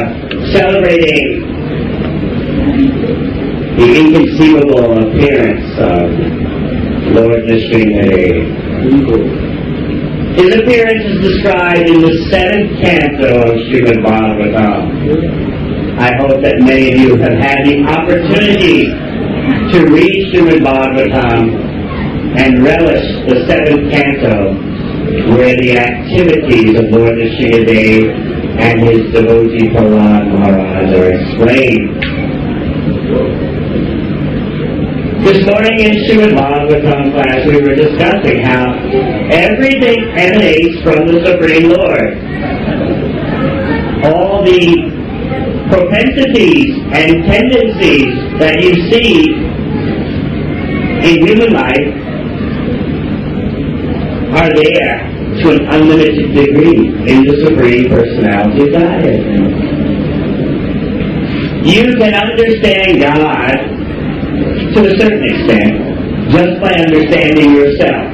celebrating the inconceivable appearance of Lord Nrsimhadev. His appearance is described in the 7th canto of Srimad Bhagavatam. I hope that many of you have had the opportunity to read Srimad Bhagavatam and relish the 7th canto, where the activities of Lord Nrsimhadev and his devotee Prahlad Maharaj are explained. This morning in Srimad Bhagavatam class we were discussing how everything emanates from the Supreme Lord. All the propensities and tendencies that you see in human life are there to an unlimited degree in the Supreme Personality of Godhead. You can understand God to a certain extent just by understanding yourself.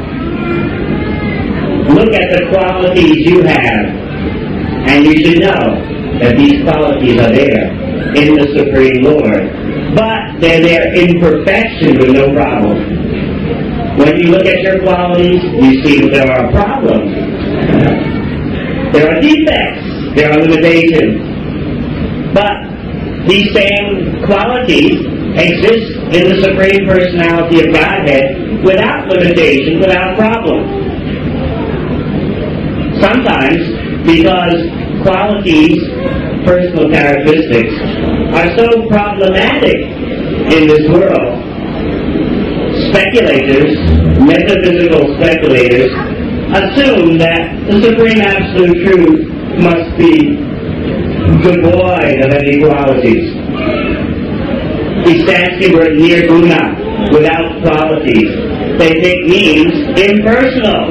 Look at the qualities you have, and you should know that these qualities are there in the Supreme Lord, but they're there in perfection with no problem. When you look at your qualities, you see that there are problems. There are defects. There are limitations. But these same qualities exist in the Supreme Personality of Godhead without limitation, without problem. Sometimes, because qualities, personal characteristics, are so problematic in this world, speculators, metaphysical speculators, assume that the Supreme Absolute Truth must be devoid of any qualities. The Sanskrit word nirguna, without qualities, they think means impersonal.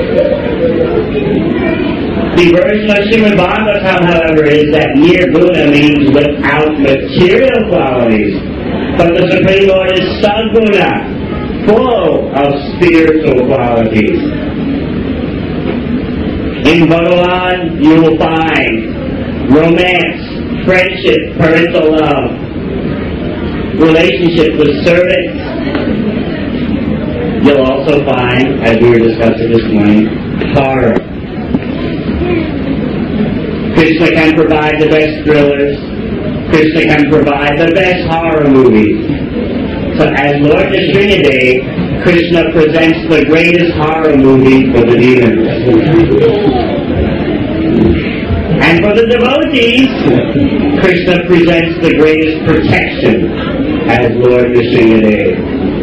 The version of Srimad Bhagavatam, however, is that nirguna means without material qualities. But the Supreme Lord is saguna, full of spiritual qualities. In Bhagavan, you will find romance, friendship, parental love, relationship with servants. You'll also find, as we were discussing this morning, horror. Krishna can provide the best thrillers. Krishna can provide the best horror movies. So as Lord Nrsimhadev, Krishna presents the greatest horror movie for the demons. And for the devotees, Krishna presents the greatest protection as Lord Nrsimhadev.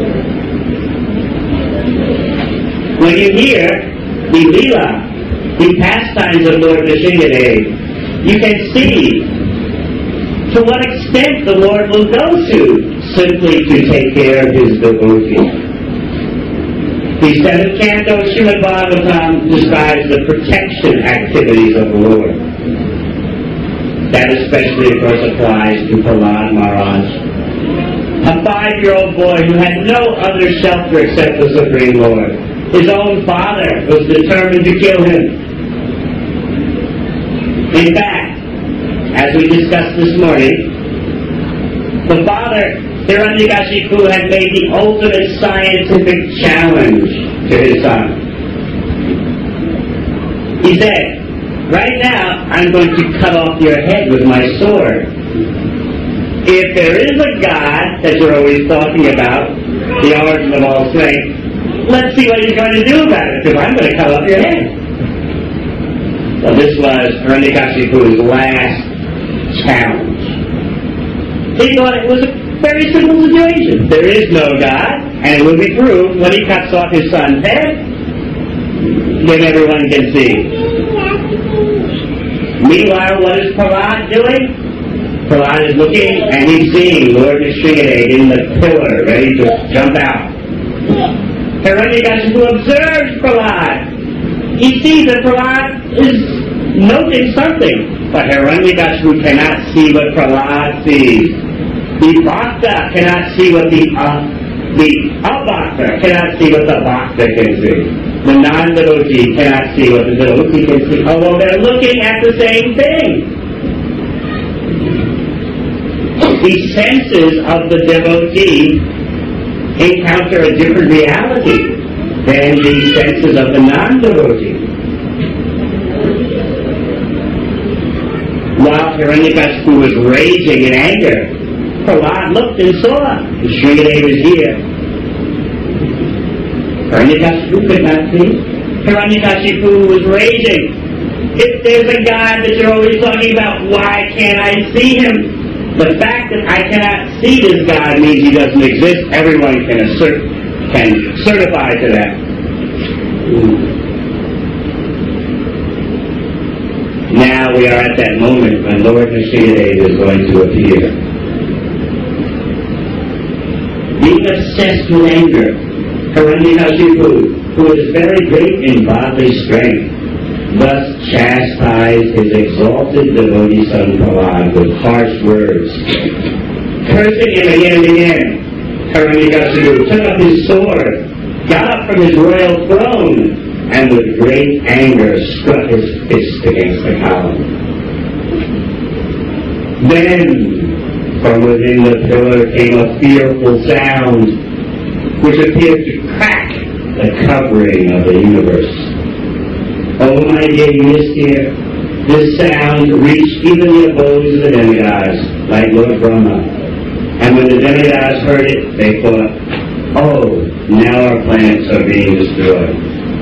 When you hear the Leela, the pastimes of Lord Nrsimhadev, you can see to what extent the Lord will go to simply to take care of his devotees. The 7th canto of Srimad Bhagavatam describes the protection activities of the Lord. That especially, of course, applies to Prahlad Maharaj, a 5-year-old boy who had no other shelter except the Supreme Lord. His own father was determined to kill him. In fact, as we discussed this morning, the father, Hiranyakashipu, had made the ultimate scientific challenge to his son. He said, right now, I'm going to cut off your head with my sword. If there is a God that you're always talking about, the origin of all strength, let's see what you're going to do about it, because I'm going to cut off your head. Well, this was Hiranyakashipu's last challenge. He thought it was a very simple situation. There is no God, and it will be proved when he cuts off his son's head, then everyone can see. Meanwhile, what is Prahlad doing? Prahlad is looking, and he's seeing Lord Nrsimhadev in the pillar, ready to jump out. Hiranyakashipu observes Prahlad. He sees that Prahlad is noting something, but Hiranyakashipu cannot see what Prahlad sees. The Bhakta cannot see what the Abhakta cannot see what the Bhakta can see. The non-devotee cannot see what the devotee can see, although they're looking at the same thing. The senses of the devotee encounter a different reality than the senses of the non-devotee. While Hiranyakashipu was raging in anger, Prahlad looked and saw Srideva was here. Hiranyakashipu could not see. Hiranyakashipu was raging. If there's a God that you're always talking about, why can't I see him? The fact that I cannot see this God means he doesn't exist. Everyone can certify to that. Now we are at that moment when Lord Nrsimhadeva is going to appear. Being obsessed with anger, Hiranyakashipu, who is very great in bodily strength, thus chastised his exalted devotee son Prahlad with harsh words. Cursing him again and again, Hiranyakashipu took up his sword, got up from his royal throne, and with great anger struck his fist against the column. Then, from within the pillar came a fearful sound, which appeared to crack the covering of the universe. Oh, my dear Yudhisthira, this sound reached even the abodes of the demigods, like Lord Brahma. And when the demigods heard it, they thought, oh, now our planets are being destroyed.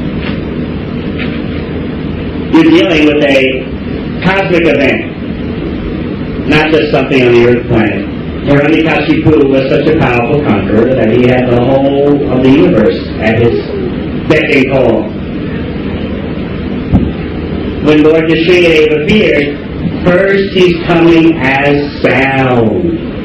You're dealing with a cosmic event, not just something on the Earth planet. Hiranyakashipu was such a powerful conqueror that he had the whole of the universe at his beck and call. When Lord Nrsimhadeva appeared, first he's coming as sound.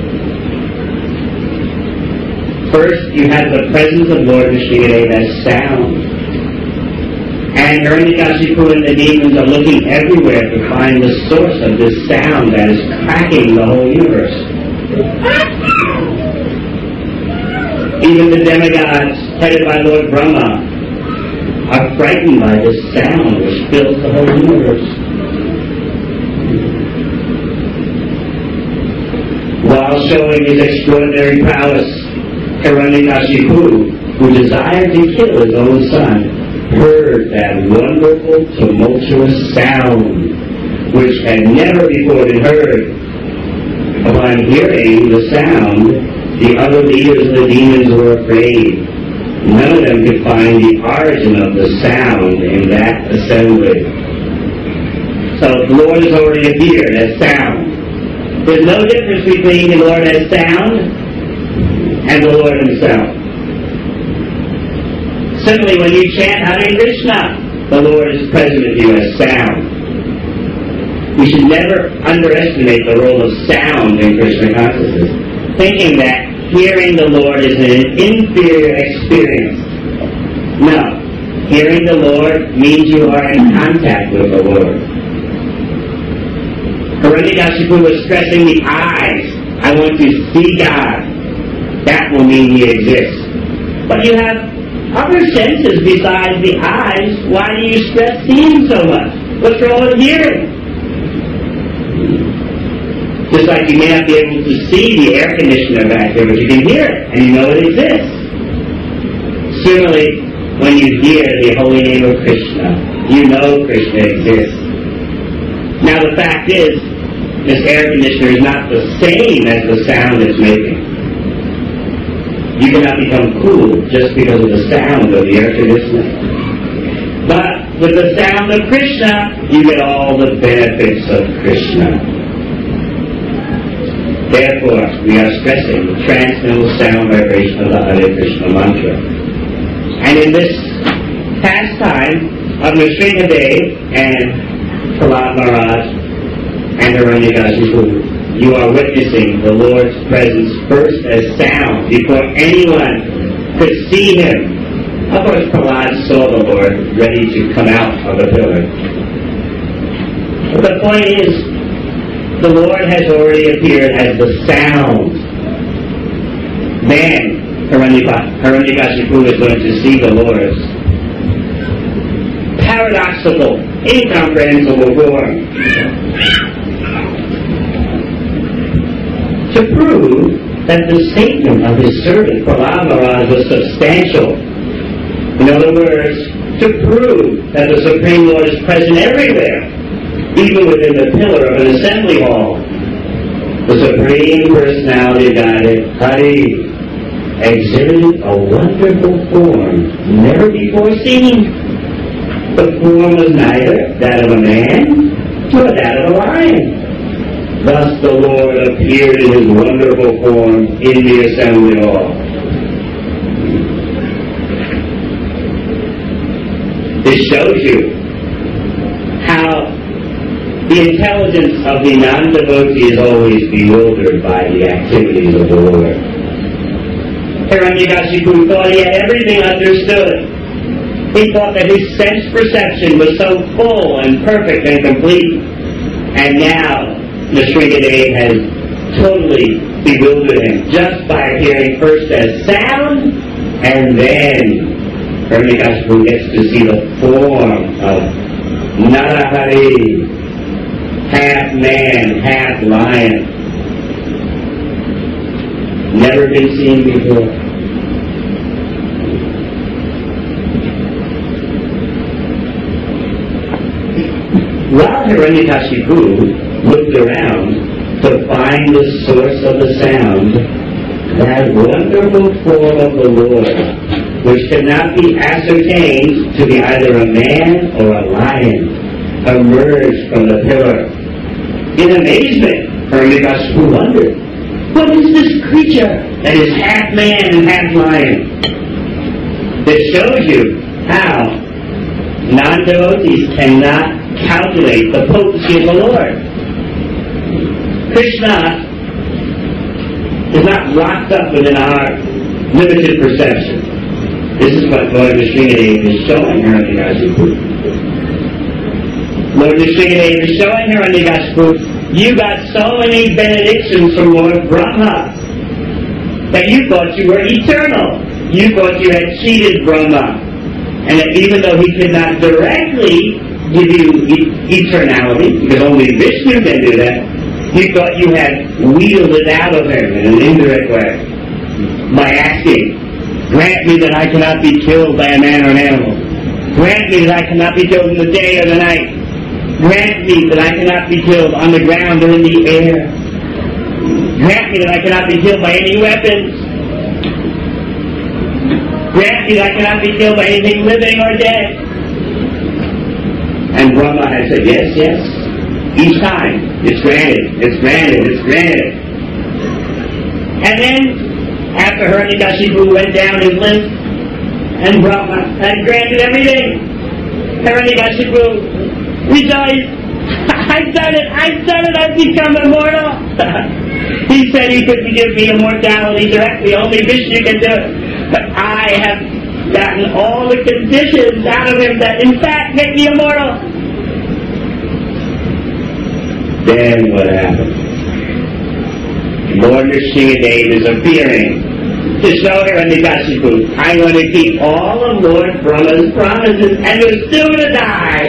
First, you have the presence of Lord Nrsimhadeva as sound. And Hiranyakashipu and the demons are looking everywhere to find the source of this sound that is cracking the whole universe. Even the demigods, headed by Lord Brahma, are frightened by this sound which fills the whole universe. While showing his extraordinary prowess, Hiranyakashipu, who desired to kill his own son, heard that wonderful, tumultuous sound, which had never before been heard. Upon hearing the sound, the other leaders of the demons were afraid. None of them could find the origin of the sound in that assembly. So the Lord has already appeared as sound. There's no difference between the Lord as sound and the Lord himself. Similarly, when you chant Hare Krishna, the Lord is present with you as sound. We should never underestimate the role of sound in Krishna consciousness, thinking that hearing the Lord is an inferior experience. No. Hearing the Lord means you are in contact with the Lord. Hiranyakashipu was stressing the eyes. I want to see God. That will mean he exists. But you have other senses besides the eyes. Why do you stress seeing so much? What's wrong with hearing? Just like you may not be able to see the air conditioner back there, but you can hear it, and you know it exists. Similarly, when you hear the holy name of Krishna, you know Krishna exists. Now the fact is, this air conditioner is not the same as the sound it's making. You cannot become cool just because of the sound of the air conditioner. But with the sound of Krishna, you get all the benefits of Krishna. Therefore, we are stressing the transcendental sound vibration of the Hare Krishna mantra. And in this pastime of Nrsimhadeva and Prahlad Maharaj and Hiranyakashipu, you are witnessing the Lord's presence first as sound before anyone could see him. Of course, Prahlad saw the Lord ready to come out of the pillar. But the point is, the Lord has already appeared as the sound. Then Hiranyakashipu is going to see the Lord's paradoxical, incomprehensible form. to prove that the statement of his servant Prahlad was substantial. In other words, to prove that the Supreme Lord is present everywhere, even within the pillar of an assembly hall. The Supreme Personality of Godhead, Hari, exhibited a wonderful form never before seen. The form was neither that of a man nor that of a lion. Thus the Lord appeared in his wonderful form in the assembly hall. This shows you how the intelligence of the non-devotee is always bewildered by the activities of the Lord. Hiranyakashipu thought he had everything understood. He thought that his sense perception was so full and perfect and complete. And now, Nrsimhadev has totally bewildered him just by appearing first as sound, and then Hiranyakashipu gets to see the form of Narahari, half man, half lion. Never been seen before. While Hiranyakashipu looked around to find the source of the sound, that wonderful form of the Lord, which could not be ascertained to be either a man or a lion, emerged from the pillar. In amazement, Hiranyakashipu wondered, what is this creature that is half man and half lion? This shows you how non-devotees cannot calculate the potency of the Lord. Krishna is not locked up within our limited perception. This is what Lord Nrsimhadev is showing Hiranyakashipu. Lord Nrsimhadev is showing Hiranyakashipu, you got so many benedictions from Lord Brahma that you thought you were eternal. You thought you had cheated Brahma. And that even though he could not directly give you eternality, because only Vishnu can do that, you thought you had wheedled it out of him in an indirect way by asking, grant me that I cannot be killed by a man or an animal. Grant me that I cannot be killed in the day or the night. Grant me that I cannot be killed on the ground or in the air. Grant me that I cannot be killed by any weapons. Grant me that I cannot be killed by anything living or dead. And Brahma had said, yes, yes. Each time, it's granted, it's granted, it's granted. And then, after Hiranyakashipu went down his list, and Brahma had granted everything, Hiranyakashipu rejoiced. I've done it, I've become immortal. He said he couldn't give me immortality directly, only Vishnu can do it. But I have gotten all the conditions out of him that in fact make me immortal. Then what happened? Lord Nrsimhadev is appearing to show Hiranyakashipu, I'm going to keep all of Lord Brahma's promises and you're still going to die.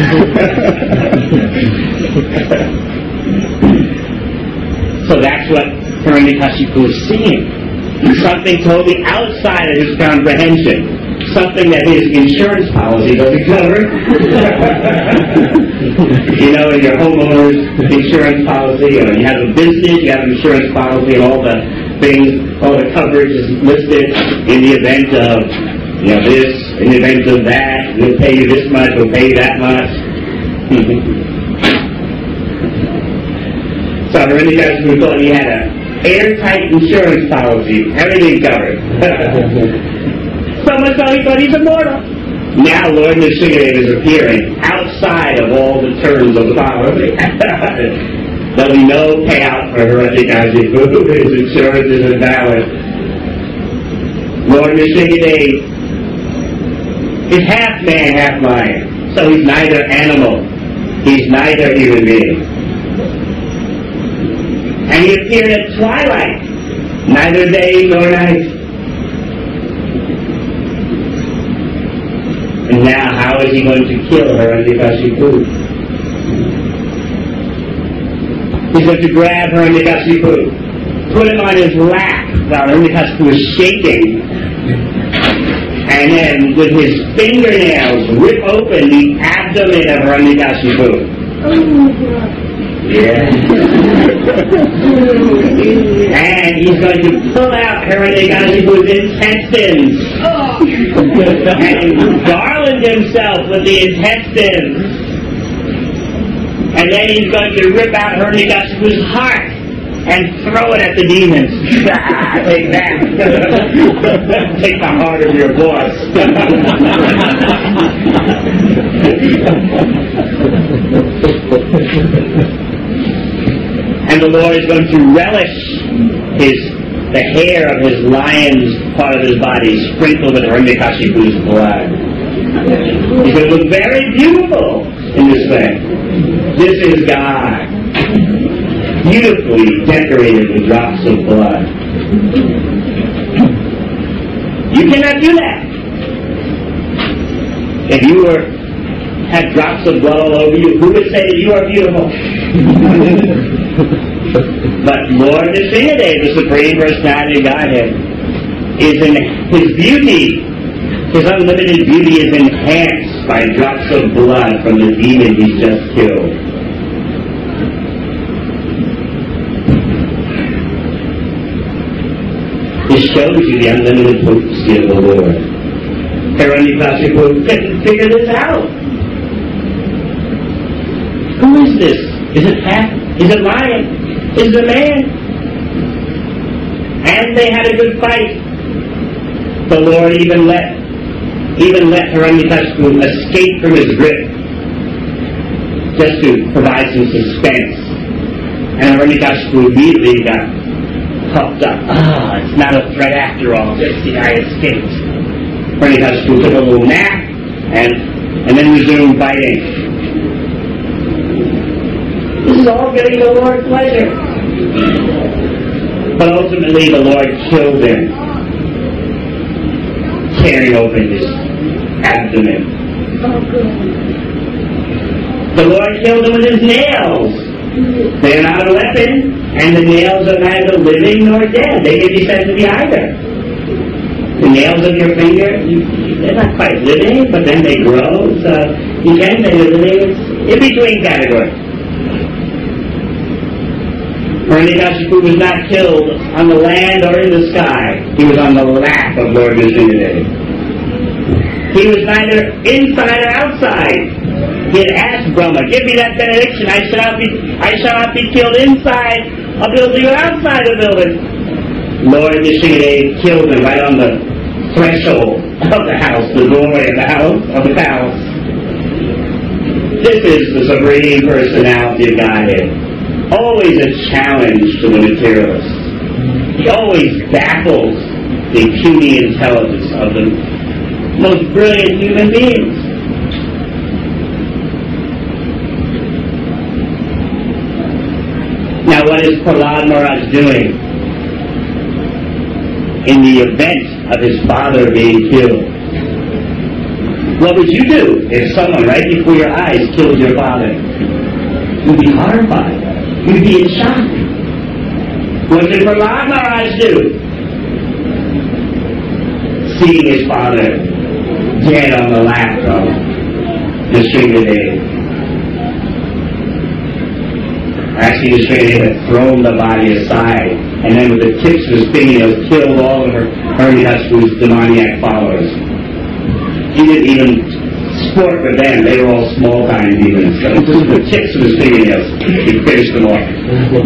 So that's what Hiranyakashipu is seeing. Something totally outside of his comprehension. Something that his insurance policy doesn't cover. You know, in your homeowner's insurance policy, or you have a business, you have an insurance policy, and all the things, all the coverage is listed in the event of, you know, this, in the event of that, we'll pay you this much, we'll pay you that much. So Hiranyakashipu thought he had an airtight insurance policy, everything covered. So much so he thought he's immortal. Now Lord Nrsimhadev is appearing outside of all the terms of the policy. There'll be no payout for Hiranyakashipu. His insurance isn't valid. Lord Nrsimhadev is half man, half lion. So he's neither animal. He's neither human being. And he appeared at twilight, neither day nor night. And now, how is he going to kill Hiranyakashipu? He's going to grab Hiranyakashipu put him on his lap while Hiranyakasipu was shaking, and then with his fingernails rip open the abdomen of Hiranyakasipu. Yeah. And he's going to pull out Hiranyakasipu's intestines and garland himself with the intestines. And then he's going to rip out Hiranyakasipu's heart and throw it at the demons. Take that. Take the heart of your boss. And the Lord is going to relish the hair of his lion's part of his body sprinkled with Hiranyakasipu's blood. He's going to look very beautiful in this way. This is God, beautifully decorated with drops of blood. You cannot do that. If you had drops of blood all over you, who would say that you are beautiful? But Lord Nrsimhadev, the Supreme Personality of Godhead, is in his beauty. His unlimited beauty is enhanced by drops of blood from the demon he's just killed. This shows you the unlimited potency of the Lord. Hiranyakasipu couldn't figure this out. Who is this? Is it cat? Is it lion? Is it man? And they had a good fight. The Lord even let Hiranyakasipu escape from his grip, just to provide some suspense. And Hiranyakasipu immediately got puffed up. It's not a threat after all. Just see, I escaped. Hiranyakasipu took a little nap and then resumed fighting. This is all giving the Lord pleasure. But ultimately the Lord killed him, tearing open his abdomen. The Lord killed him with his nails. They are not a weapon, and the nails are neither living nor dead. They can be said to be either. The nails of your finger, they're not quite living, but then they grow, so you can say they're living. It's in between category. Hiranyakasipu was not killed on the land or in the sky. He was on the lap of Lord Nrsimhadev. He was neither inside or outside. He had asked Brahma, give me that benediction. I shall not be killed inside a building or outside a building. Lord Nrsimhadev killed him right on the threshold of the house, the doorway of the house. This is the Supreme Personality of Godhead. Always a challenge to the materialist. He always baffles the puny intelligence of the most brilliant human beings. Now, what is Prahlad Maharaj doing in the event of his father being killed? What would you do if someone right before your eyes killed your father? You'd be horrified. You'd be in shock. What did Prahlad Maharaj do? Seeing his father dead on the lap of Nrsimhadev. Actually, Nrsimhadev had thrown the body aside, and then with the tips of his fingernails killed all of Hiranyakasipu's demoniac followers. He didn't even sport with them. They were all small-time demons. So just with the tips of his fingernails, he finished them off.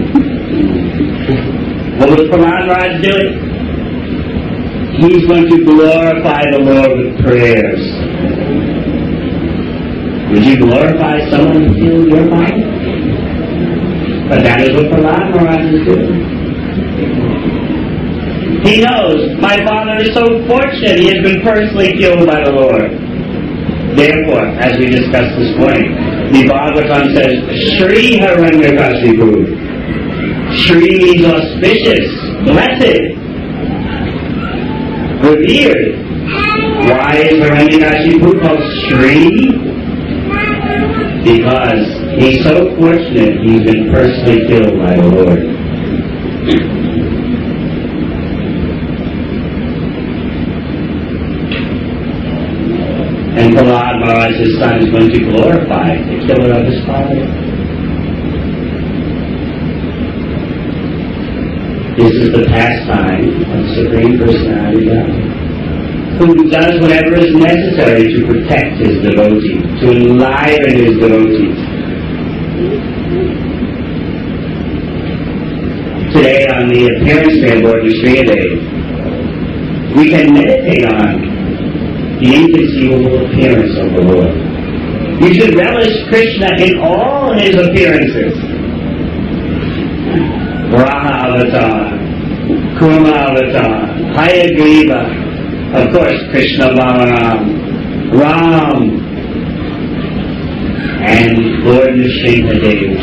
What was Prahlad Maharaj doing? He's going to glorify the Lord with prayers. Would you glorify someone who killed your father? But that is what Prahlad Maharaj is doing. He knows, my father is so fortunate he has been personally killed by the Lord. Therefore, as we discussed this morning, the Bhagavatam says, Shri Hiranyakasipu. Shri means auspicious, blessed, revered. Why is Hiranyakasipu called Shri? Because he's so fortunate he's been personally killed by the Lord. because his son is going to glorify the killer of his father. This is the pastime of the Supreme Personality of God, who does whatever is necessary to protect his devotee, to enliven his devotees. Today on the appearance day of Lord Nrsimhadev, we can meditate on the inconceivable appearance of the Lord. You should relish Krishna in all his appearances. Varaha Avatar, Kurma Avatar, Hayagriva, of course Krishna Balaram, Ram, and Lord Nrsimhadev.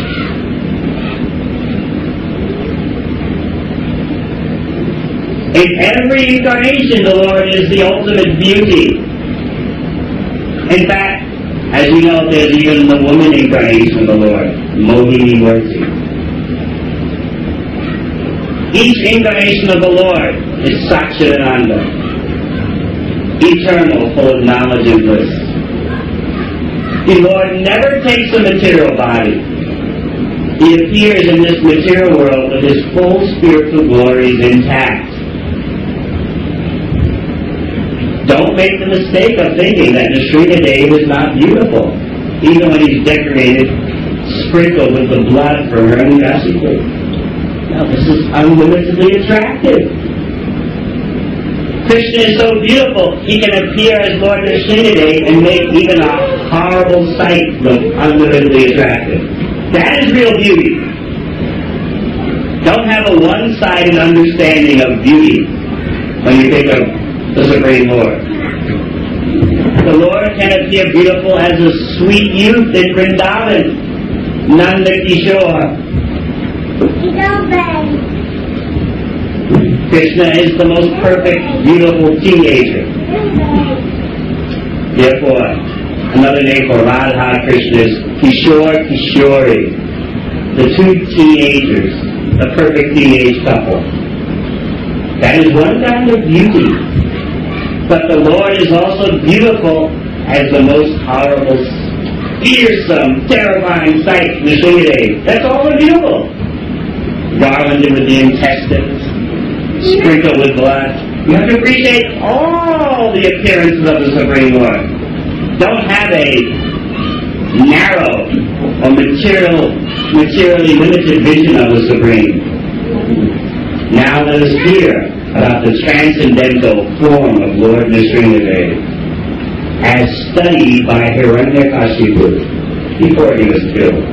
In every incarnation, the Lord is the ultimate beauty. In fact, as you know, there's even the woman incarnation of the Lord, Mohini Murti. Each incarnation of the Lord is Satchidananda, eternal, full of knowledge and bliss. The Lord never takes a material body. He appears in this material world with his full spiritual glories intact. Don't make the mistake of thinking that Nrsimhadev is not beautiful, even when he's decorated, sprinkled with the blood from Hiranyakashipu. Now, this is unlimitedly attractive. Krishna is so beautiful, he can appear as Lord Nrsimhadev and make even a horrible sight look unlimitedly attractive. That is real beauty. Don't have a one-sided understanding of beauty when you think of the Supreme Lord. The Lord can appear beautiful as a sweet youth in Vrindavan, Nanda Kishore. Krishna is the most perfect, beautiful teenager. Therefore, another name for Radha Krishna is Kishore Kishori, the two teenagers, the perfect teenage couple. That is one kind of beauty. But the Lord is also beautiful as the most horrible, fearsome, terrifying sight, Nrsimhadev. That's also beautiful. Garlanded with the intestines, sprinkled with blood. You have to appreciate all the appearances of the Supreme Lord. Don't have a narrow or materially limited vision of the Supreme. Now let us hear about the transcendental form of Lord Nrsimhadev as studied by Hiranyakashipu before he was killed.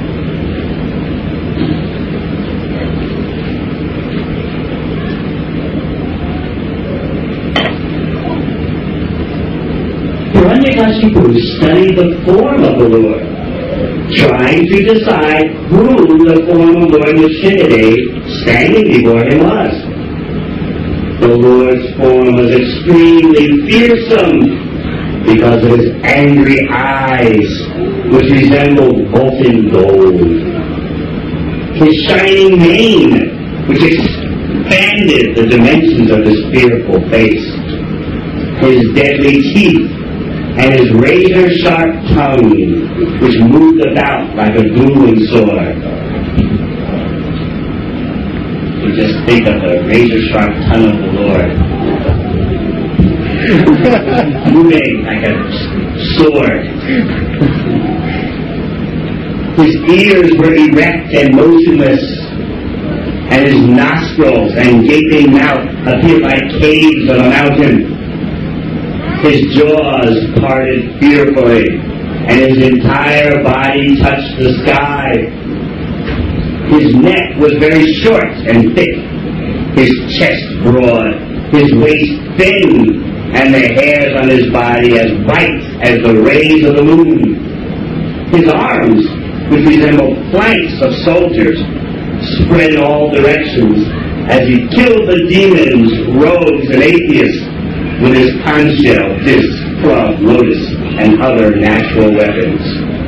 Hiranyakashipu studied the form of the Lord, trying to decide who the form of Lord Nrsimhadev standing before him was. The Lord's form was extremely fearsome because of his angry eyes, which resembled molten gold. His shining mane, which expanded the dimensions of his fearful face. His deadly teeth, and his razor-sharp tongue, which moved about like a dueling sword. You just think of the razor-sharp tongue of the Lord, moving like a sword. His ears were erect and motionless, and his nostrils and gaping mouth appeared like caves on a mountain. His jaws parted fearfully, and his entire body touched the sky. His neck was very short and thick, his chest broad, his waist thin, and the hairs on his body as white as the rays of the moon. His arms, which resembled flanks of soldiers, spread in all directions as he killed the demons, rogues, and atheists with his conch shell, disc, club, lotus, and other natural weapons.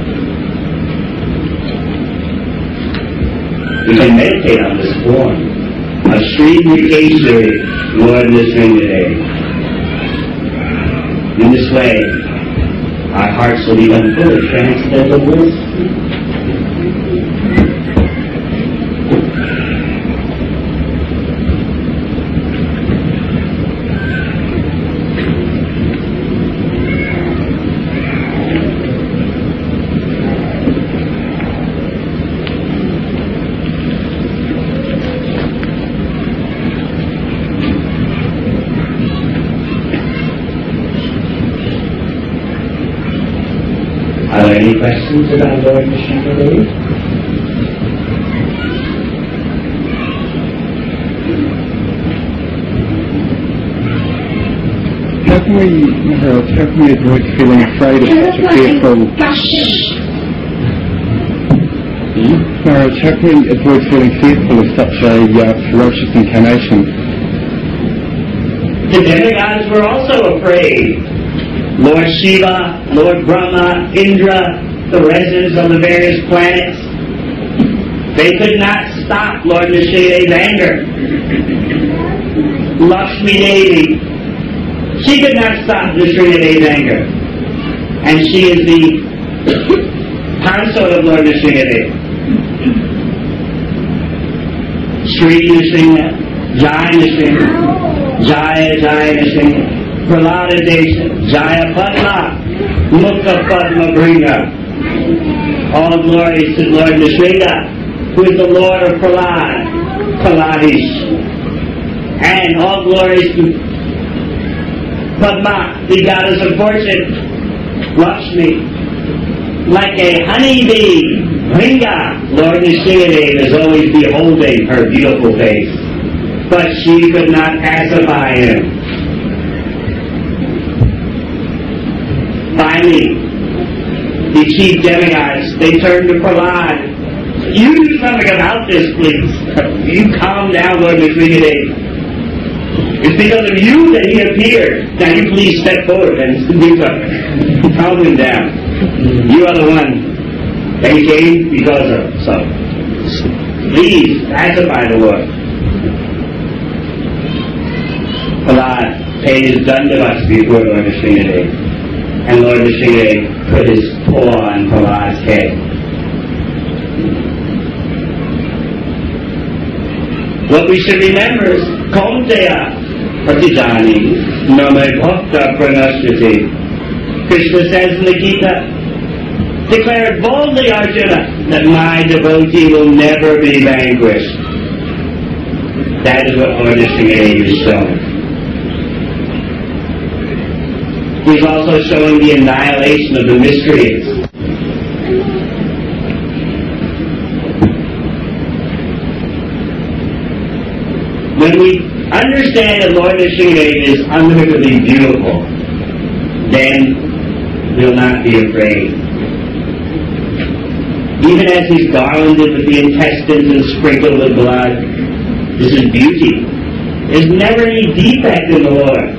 We can meditate on this form of Sri Mukeshwari Lord Nrsimhadev. In this way, our hearts will become full of transcendental bliss. Are there any questions about Lord Nishingadevi? How can we avoid feeling afraid of such a fearful... Maharaj, how can we avoid feeling fearful of such a ferocious incarnation? The demigods were also afraid. Lord Shiva, Lord Brahma, Indra, the residents of the various planets, they could not stop Lord Nishingadevi's anger. Lakshmi Devi, she could not stop Nishingadevi's anger. And she is the consort of Lord Nishingadevi. Sri Nishinga, Jai Nishinga, Jaya Jaya Nishinga, Prahlada Desha, Jaya Padma, Mukha Padma Bringa. All glories to Lord Nishinga, who is the Lord of Prahlad, Prahladish. And all glories to Padma, the goddess of fortune, Lakshmi. Like a honeybee, Bringa, Lord Nishingadevi is always beholding her beautiful face. But she could not pacify him. Finally, the chief demigods, they turned to Prahlad. You do something about this, please. You calm down, Lord Nishingadevi. It's because of you that he appeared. Now you please step forward and do something. Calm him down. You are the one that he came because of. So, please pacify the Lord. Prahlad paid his dandavats before Lord Nishingadevi. And Lord Nishingadevi put his paw on Prahlad's head. What we should remember is Kaunteya Pratijani Namay Bhakta Pranashriti. Krishna says in the Gita, declare boldly, Arjuna, that my devotee will never be vanquished. That is what Lord Nishingadevi is showing. He's also showing the annihilation of the mysteries. When we understand that Lord Nishingadevi is unlimitedly beautiful, then we'll not be afraid. Even as he's garlanded with the intestines and sprinkled with blood, this is beauty. There's never any defect in the Lord.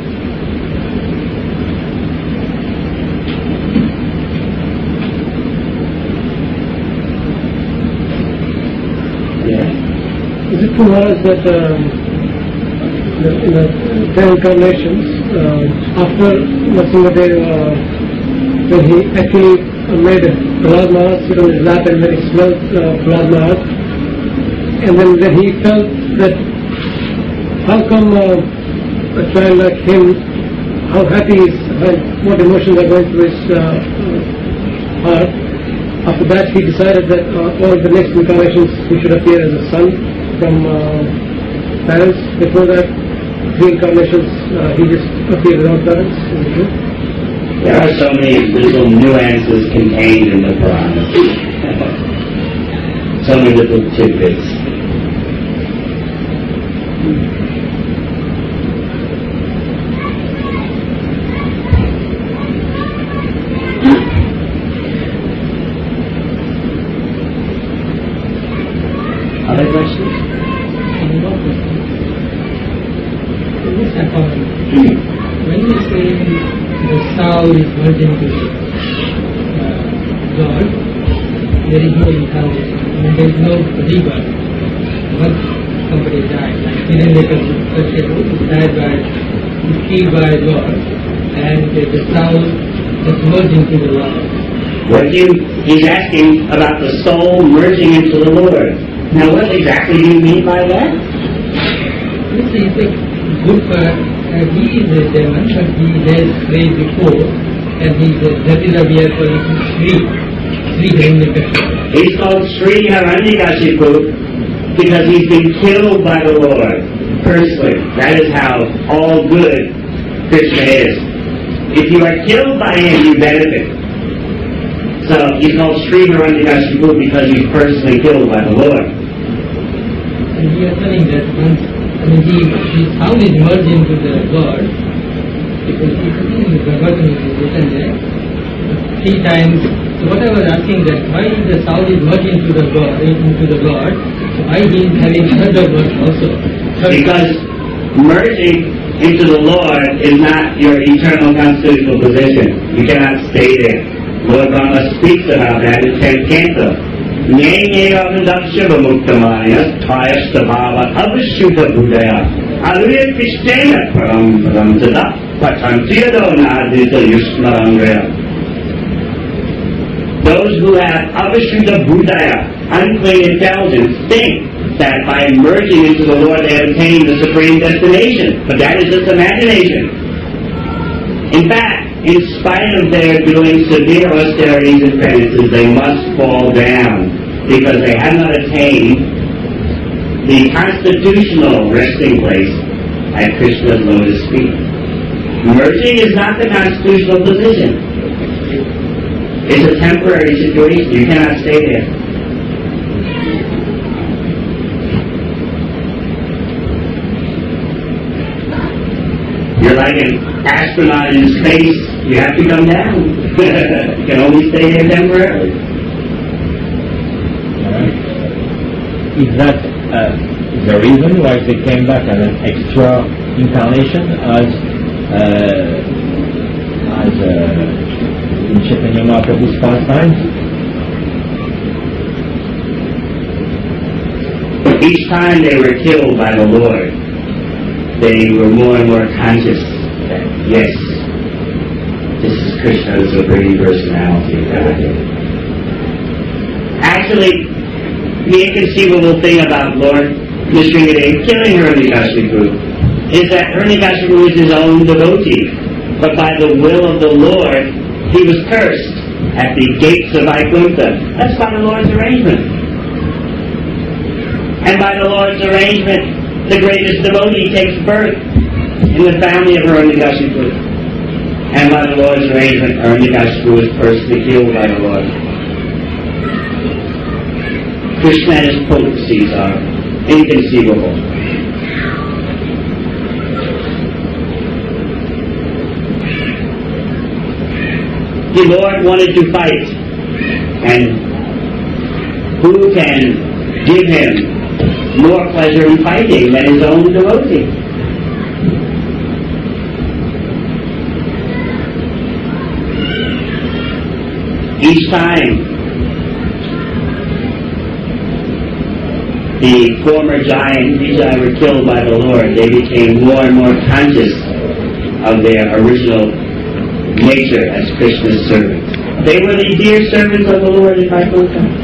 Is it true, Maharaj, that in the 10 incarnations, after Narasimhadev, when he actually made Prahlad Maharaj sit on his lap and when he smelled Prahlad Maharaj, and then when he felt that how come a child like him, how happy he is, what emotions are going through his heart, after that he decided that all the next incarnations he should appear as a son from parents. Before that, 3 incarnations he just appeared without parents. Is it true? There are so many little nuances contained in the Purana. So many little tidbits. Other questions? When you say the soul is merging to God, there is no incarnation, and there is no rebirth. Once somebody died, like Hiranyakashipu died by, killed by God, and the soul just merge into the Lord. He's asking about the soul merging into the Lord. Now, what exactly do you mean by that? This is a good for, he is a demon, but he has prayed before, and that is why we are calling him Sri Hiranyakashipu. He's called Sri Hiranyakashipu because he's been killed by the Lord personally. That is how all good Krishna is. If you are killed by him, you benefit. So he's called Sri Hiranyakashipu because he's personally killed by the Lord. And we are telling that once, his soul is merged into the Lord, because he continues with Bhagavatam is written there 3 times. So what I was asking that why the soul is merged into the Lord, so why he is having another birth also? Because merging into the Lord is not your eternal constitutional position. You cannot stay there. Lord Brahma speaks about that in 10th canto. Nyaya Dakshiva Muktamaya Thayastabhava Avashuddha Buddhaya Alaya Krishtena Parampadamtada Patantiyado Nadita Yusmarangaya. Those who have Avashuddha Buddhaya, unclean intelligence, think that by merging into the Lord they obtain the supreme destination. But that is just imagination. In fact, in spite of their doing severe austerities and penances, they must fall down because they have not attained the constitutional resting place at Krishna's lotus feet. Merging is not the constitutional position. It's a temporary situation. You cannot stay there. You're like an astronaut in space. You have to come down. You can only stay here temporarily. Is that the reason why they came back as an extra incarnation as in Chaitanya Mahaprabhu's pastimes? Each time they were killed by the Lord, they were more and more conscious that, yes, this is Krishna, the Supreme Personality of Godhead. Actually, the inconceivable thing about Lord Nrsimhadev killing Hiranyakashipu is that Hiranyakashipu is his own devotee, but by the will of the Lord, he was cursed at the gates of Vaikuntha. That's by the Lord's arrangement. And by the Lord's arrangement, the greatest devotee takes birth in the family of Hiranyakashipu. And by the Lord's arrangement, Hiranyakashipu is personally killed by the Lord. Krishna and his potencies are inconceivable. The Lord wanted to fight, and who can give him more pleasure in fighting than his own devotee? Each time the former giant, Vijay, were killed by the Lord, they became more and more conscious of their original nature as Krishna's servants. They were the dear servants of the Lord in Vaikuntha.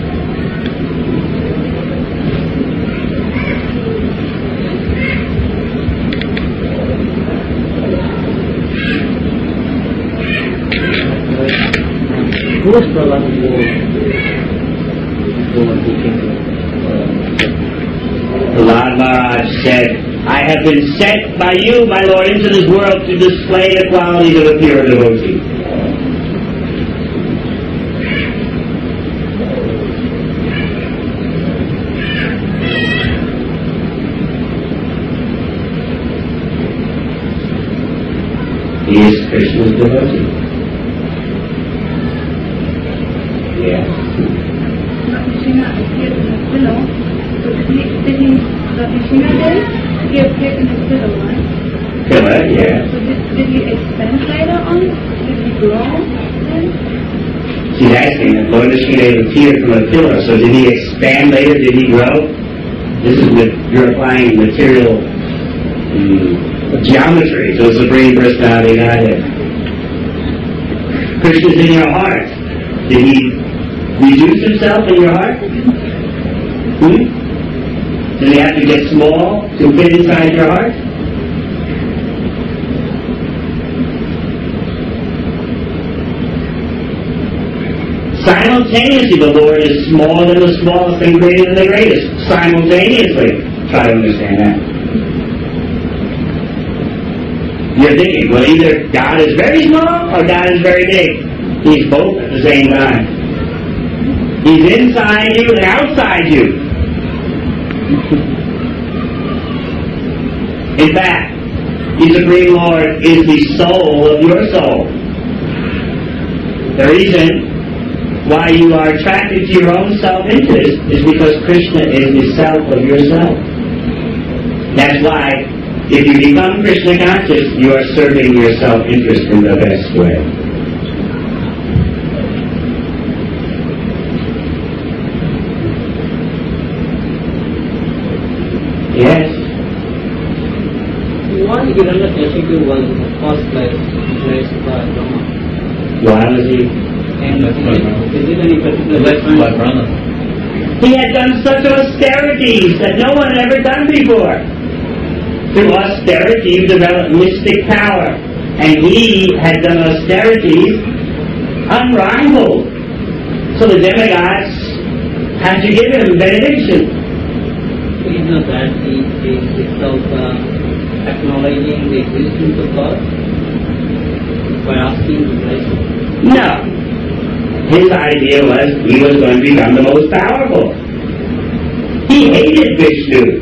Who was Prahlad Prahlad Maharaj said, I have been sent by you, my Lord, into this world to display the qualities of a pure devotee. He is Krishna's devotee. Yes. Krishna appeared in the pillow. So did he appeared in the pillow, right? Pillar, yes. So did he expand later on? Did he grow then? She's asking if Lord Nrsimhadev appeared from a pillar, so did he expand later? Did he grow? This is what you're applying material geometry to the Supreme Personality of Godhead. Krishna's in your heart. Did he reduce himself in your heart? Does he have to get small to fit inside your heart? Simultaneously, the Lord is smaller than the smallest and greater than the greatest. Simultaneously. Try to understand that. You're thinking, well, either God is very small or God is very big. He's both at the same time. He's inside you and outside you. In fact, the Supreme Lord is the soul of your soul. The reason why you are attracted to your own self-interest is because Krishna is the self of yourself. That's why, if you become Krishna conscious, you are serving your self-interest in the best way. Yes? Why Hiranyakashipu was first placed by Brahma? Why was he? And is it any particular reason? He had done such austerities that no one had ever done before. Through austerity, you develop mystic power. And he had done austerities unrivaled. So the demigods had to give him benediction. So it's not that he is itself acknowledging the existence of God by asking the blessing? No. His idea was he was going to become the most powerful. He hated Vishnu.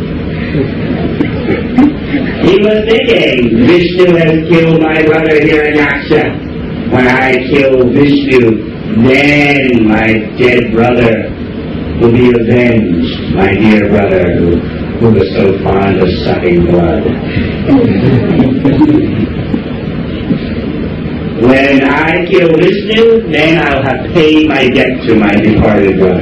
He was thinking, Vishnu has killed my brother Hiranyaksha. When I kill Vishnu, then my dead brother will be avenged, my dear brother who was so fond of sucking blood. When I kill Vishnu, then I'll have paid my debt to my departed brother.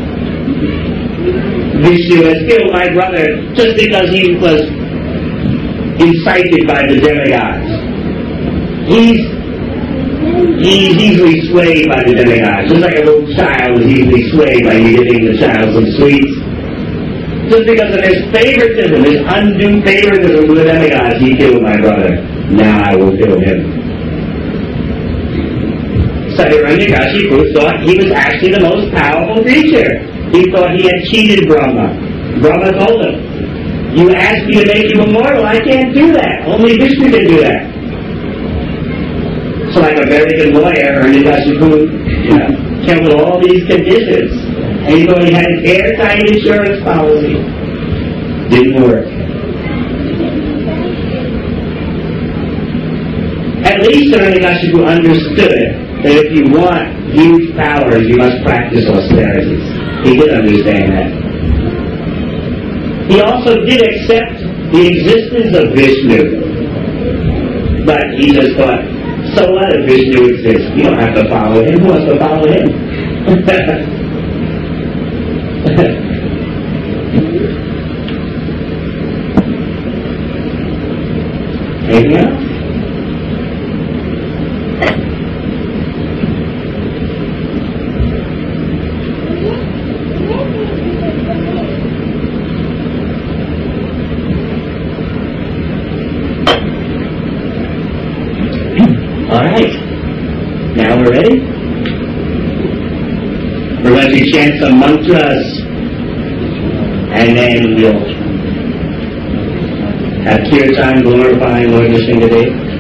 Vishnu has killed my brother just because he was incited by the demigods. He's easily swayed by the demigods, just like a little child is easily swayed by you giving the child some sweets. Just because of his favoritism, his undue favoritism to the demigods, he killed my brother. Now I will kill him. So Hiranyakashipu thought he was actually the most powerful creature. He thought he had cheated Brahma. Brahma told him, you asked me to make you immortal, I can't do that. Only Vishnu can do that. So like a very good lawyer, Hiranyakashipu came with all these conditions. And he thought he had an airtight insurance policy. Didn't work. At least Hiranyakashipu understood that if you want huge powers, you must practice austerities. He did understand that. He also did accept the existence of Vishnu. But he just thought, so what if Vishnu exists? You don't have to follow him. Who wants to follow him? Anything else? Alright, now we're ready. We're going to chant some mantras and then we'll have kirtan glorifying Lord Nrsimhadev.